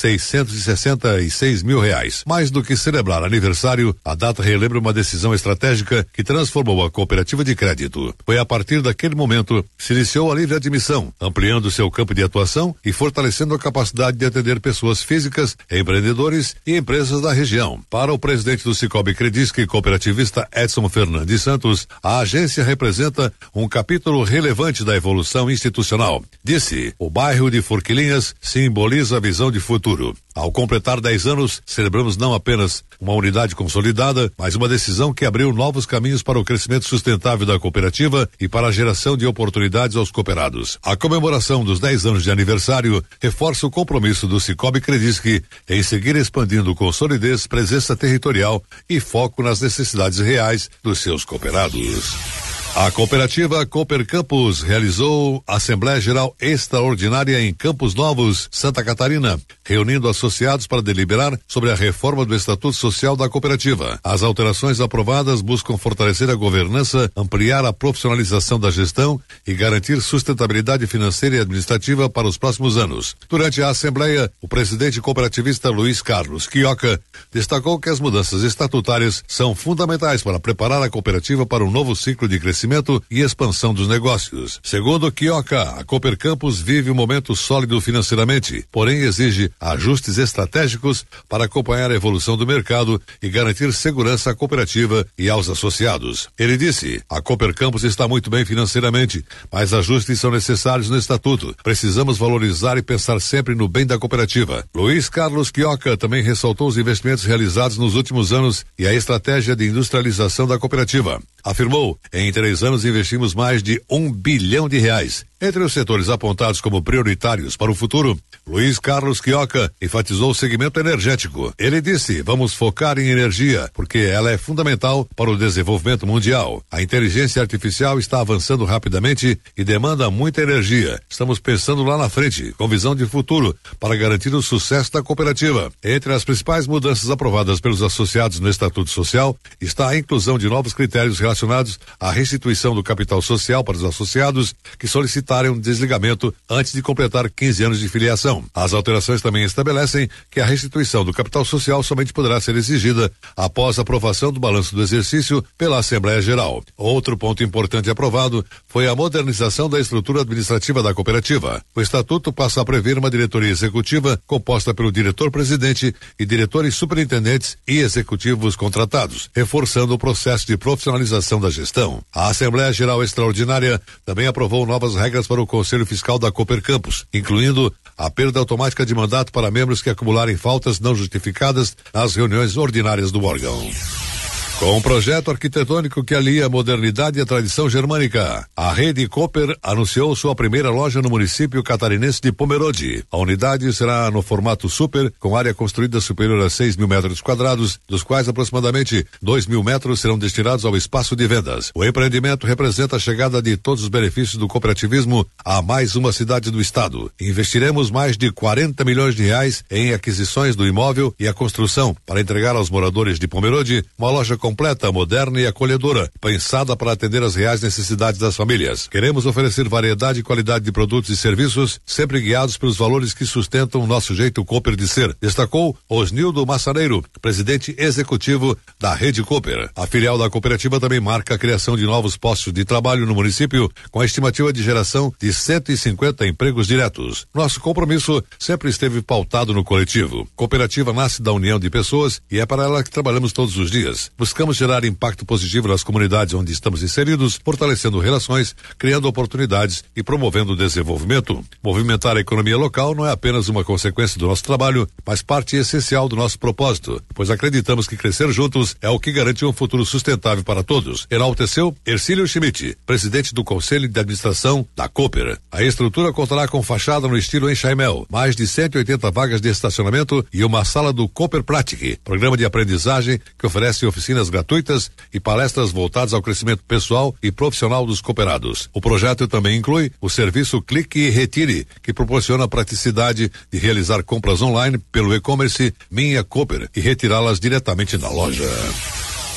R$666 mil. Mais do que celebrar aniversário, a data relembra uma decisão estratégica que transformou a cooperativa de crédito. Foi a partir daquele momento que se iniciou a livre admissão, ampliando seu campo de atuação e fortalecendo a capacidade de atender pessoas físicas, empreendedores e empresas da região. Para o presidente do Cicobi Credisc, cooperativista Edson Fernandes Santos, a agência representa um capítulo relevante da evolução institucional. Disse, o bairro de Forquilinhas simboliza a visão de futuro. Ao completar 10 anos, celebramos não apenas uma unidade consolidada, mas uma decisão que abriu novos caminhos para o crescimento sustentável da cooperativa e para a geração de oportunidades aos cooperados. A comemoração dos 10 anos de aniversário reforça o compromisso do Cicobi Credisc em seguir expandindo com solidez, presença territorial e foco nas necessidades reais dos seus cooperados. A cooperativa Cooper Campos realizou Assembleia Geral Extraordinária em Campos Novos, Santa Catarina, reunindo associados para deliberar sobre a reforma do Estatuto Social da cooperativa. As alterações aprovadas buscam fortalecer a governança, ampliar a profissionalização da gestão e garantir sustentabilidade financeira e administrativa para os próximos anos. Durante a Assembleia, o presidente cooperativista Luiz Carlos Quioca destacou que as mudanças estatutárias são fundamentais para preparar a cooperativa para um novo ciclo de crescimento e expansão dos negócios. Segundo Quioca, a Cooper Campos vive um momento sólido financeiramente, porém exige ajustes estratégicos para acompanhar a evolução do mercado e garantir segurança à cooperativa e aos associados. Ele disse, a Cooper Campos está muito bem financeiramente, mas ajustes são necessários no estatuto. Precisamos valorizar e pensar sempre no bem da cooperativa. Luiz Carlos Quioca também ressaltou os investimentos realizados nos últimos anos e a estratégia de industrialização da cooperativa. Afirmou, em 3 anos investimos mais de R$1 bilhão. Entre os setores apontados como prioritários para o futuro, Luiz Carlos Quioca enfatizou o segmento energético. Ele disse, vamos focar em energia, porque ela é fundamental para o desenvolvimento mundial. A inteligência artificial está avançando rapidamente e demanda muita energia. Estamos pensando lá na frente, com visão de futuro, para garantir o sucesso da cooperativa. Entre as principais mudanças aprovadas pelos associados no Estatuto Social, está a inclusão de novos critérios relacionados à restituição do capital social para os associados que solicitarem um desligamento antes de completar 15 anos de filiação. As alterações também estabelecem que a restituição do capital social somente poderá ser exigida após a aprovação do balanço do exercício pela Assembleia Geral. Outro ponto importante aprovado foi a modernização da estrutura administrativa da cooperativa. O estatuto passa a prever uma diretoria executiva composta pelo diretor-presidente e diretores superintendentes e executivos contratados, reforçando o processo de profissionalização da gestão. A Assembleia Geral Extraordinária também aprovou novas regras para o Conselho Fiscal da Cooper Campos, incluindo a perda automática de mandato para membros que acumularem faltas não justificadas nas reuniões ordinárias do órgão. Com um projeto arquitetônico que alia a modernidade e a tradição germânica, a Rede Cooper anunciou sua primeira loja no município catarinense de Pomerode. A unidade será no formato super, com área construída superior a 6 mil metros quadrados, dos quais aproximadamente 2 mil metros serão destinados ao espaço de vendas. O empreendimento representa a chegada de todos os benefícios do cooperativismo a mais uma cidade do estado. Investiremos mais de R$40 milhões em aquisições do imóvel e a construção para entregar aos moradores de Pomerode uma loja completa, moderna e acolhedora, pensada para atender às reais necessidades das famílias. Queremos oferecer variedade e qualidade de produtos e serviços, sempre guiados pelos valores que sustentam o nosso jeito Cooper de ser, destacou Osnildo Massareiro, presidente executivo da Rede Cooper. A filial da cooperativa também marca a criação de novos postos de trabalho no município, com a estimativa de geração de 150 empregos diretos. Nosso compromisso sempre esteve pautado no coletivo. Cooperativa nasce da união de pessoas e é para ela que trabalhamos todos os dias. Buscamos gerar impacto positivo nas comunidades onde estamos inseridos, fortalecendo relações, criando oportunidades e promovendo o desenvolvimento. Movimentar a economia local não é apenas uma consequência do nosso trabalho, mas parte essencial do nosso propósito, pois acreditamos que crescer juntos é o que garante um futuro sustentável para todos. Enalteceu Ercílio Schmidt, presidente do Conselho de Administração da Cooper. A estrutura contará com fachada no estilo Enxaimel, mais de 180 vagas de estacionamento e uma sala do Cooper Pratic, programa de aprendizagem que oferece oficinas gratuitas e palestras voltadas ao crescimento pessoal e profissional dos cooperados. O projeto também inclui o serviço Clique e Retire, que proporciona a praticidade de realizar compras online pelo e-commerce Minha Cooper e retirá-las diretamente na loja.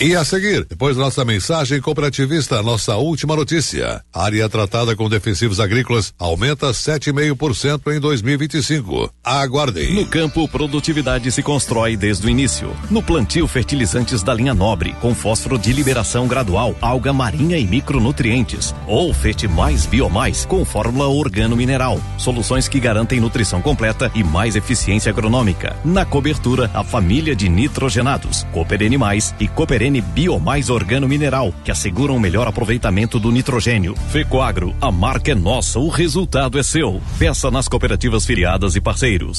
E a seguir, depois da nossa mensagem cooperativista, nossa última notícia. A área tratada com defensivos agrícolas aumenta 7,5% em 2025. Aguardem. No campo, produtividade se constrói desde o início. No plantio, fertilizantes da linha Nobre, com fósforo de liberação gradual, alga marinha e micronutrientes. Ou Fete Mais Biomais, com fórmula organo-mineral. Soluções que garantem nutrição completa e mais eficiência agronômica. Na cobertura, a família de nitrogenados, Cooper N+, e Cooper N Biomais Organo-Mineral, que asseguram o melhor aproveitamento do nitrogênio. Fecoagro, a marca é nossa, o resultado é seu. Peça nas cooperativas filiadas e parceiros.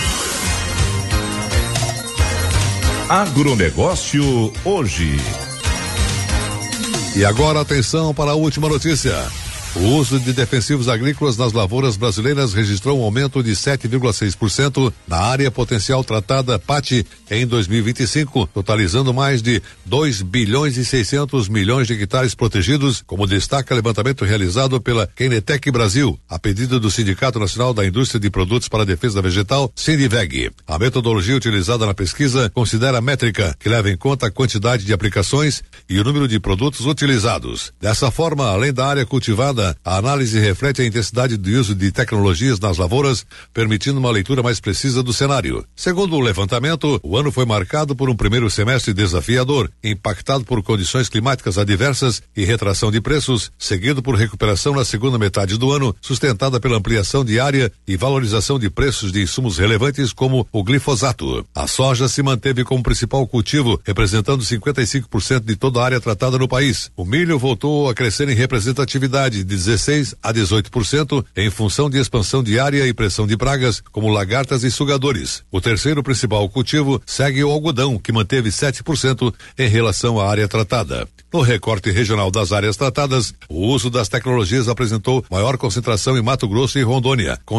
Agronegócio hoje. E agora atenção para a última notícia. O uso de defensivos agrícolas nas lavouras brasileiras registrou um aumento de 7,6% na área potencial tratada PAT em 2025, totalizando mais de 2 bilhões e 600 milhões de hectares protegidos, como destaca o levantamento realizado pela Kenetec Brasil, a pedido do Sindicato Nacional da Indústria de Produtos para a Defesa Vegetal, Sindiveg. A metodologia utilizada na pesquisa considera a métrica que leva em conta a quantidade de aplicações e o número de produtos utilizados. Dessa forma, além da área cultivada, a análise reflete a intensidade de uso de tecnologias nas lavouras, permitindo uma leitura mais precisa do cenário. Segundo o levantamento, o ano foi marcado por um primeiro semestre desafiador, impactado por condições climáticas adversas e retração de preços, seguido por recuperação na segunda metade do ano, sustentada pela ampliação de área e valorização de preços de insumos relevantes como o glifosato. A soja se manteve como principal cultivo, representando 55% de toda a área tratada no país. O milho voltou a crescer em representatividade de 16% a 18% em função de expansão de área e pressão de pragas como lagartas e sugadores. O terceiro principal cultivo segue o algodão, que manteve 7% em relação à área tratada. No recorte regional das áreas tratadas, o uso das tecnologias apresentou maior concentração em Mato Grosso e Rondônia, com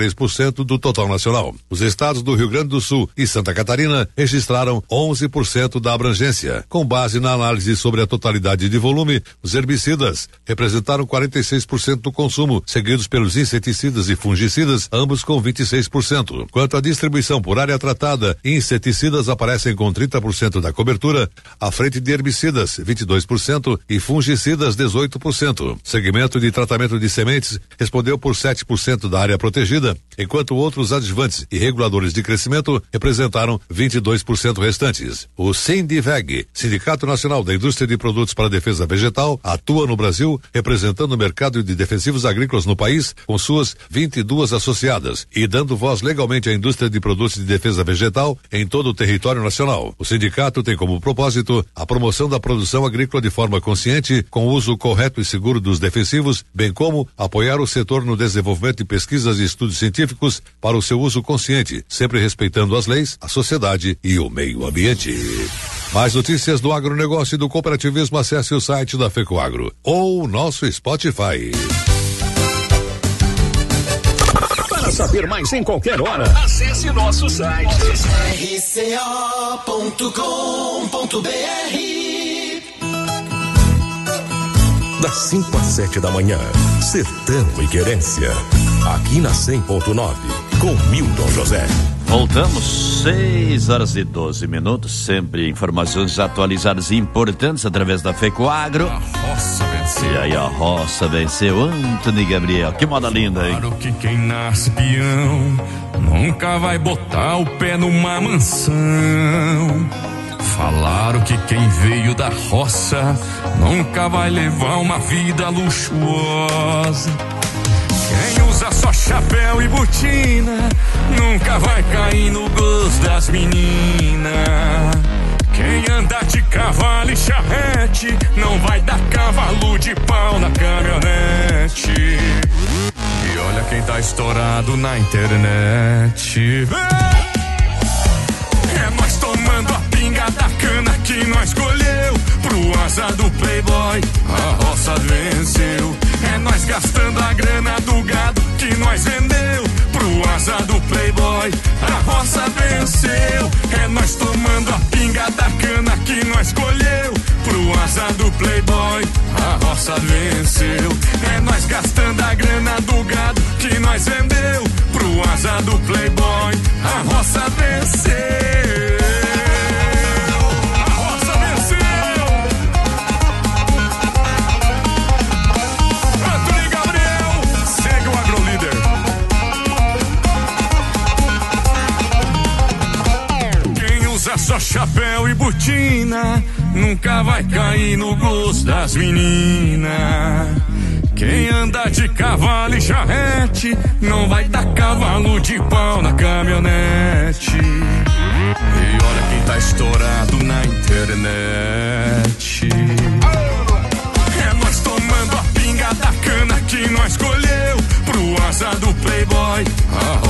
33% do total nacional. Os estados do Rio Grande do Sul e Santa Catarina registraram 11% da abrangência. Com base na análise sobre a totalidade de volume, os herbicidas representaram 46% do consumo, seguidos pelos inseticidas e fungicidas, ambos com 26%. Quanto à distribuição por área tratada, inseticidas aparecem com 30% da cobertura, à frente de herbicidas, 22%, e fungicidas, 18%. Segmento de tratamento de sementes respondeu por 7% da área protegida, enquanto outros adjuvantes e reguladores de crescimento representaram 22% restantes. O Sindiveg, Sindicato Nacional da Indústria de Produtos para a Defesa Vegetal, atua no Brasil, representando o mercado de defensivos agrícolas no país, com suas 22 associadas, e dando voz legalmente à indústria de produtos de defesa vegetal em todo o território nacional. O sindicato tem como propósito a promoção da produção agrícola de forma consciente, com o uso correto e seguro dos defensivos, bem como apoiar o setor no desenvolvimento de pesquisas e estudos científicos para o seu uso consciente, sempre respeitando as leis, a sociedade e o meio ambiente. Mais notícias do agronegócio e do cooperativismo, acesse o site da Fecoagro ou o nosso Spotify. Para saber mais em qualquer hora, acesse nosso site rco.com.br. Das 5 às 7 da manhã, Sertão e Querência, aqui na 100.9, com Milton José. Voltamos, 6h12, sempre informações atualizadas e importantes através da Fecoagro. A roça venceu. E aí a roça venceu, Antony Gabriel, que moda linda, hein? Claro que quem nasce peão nunca vai botar o pé numa mansão. Falaram que quem veio da roça nunca vai levar uma vida luxuosa. Quem usa só chapéu e botina nunca vai cair no gosto das meninas. Quem anda de cavalo e charrete não vai dar cavalo de pau na caminhonete. E olha quem tá estourado na internet. É nós tomando a pinga da cana que nós colheu. Pro asa do Playboy a roça venceu. É nós gastando a grana do gado que nós vendeu. Pro asa do Playboy a roça venceu. É nós tomando a pinga da cana que nós colheu. Pro asa do Playboy a roça venceu. É nós gastando a grana do gado que nós vendeu. Pro asa do Playboy a roça venceu. A roça venceu. só chapéu e botina, nunca vai cair no gosto das meninas. Quem anda de cavalo e charrete, não vai dar cavalo de pau na caminhonete. E olha quem tá estourado na internet. É nós tomando a pinga da cana que nós escolheu pro asa do Playboy.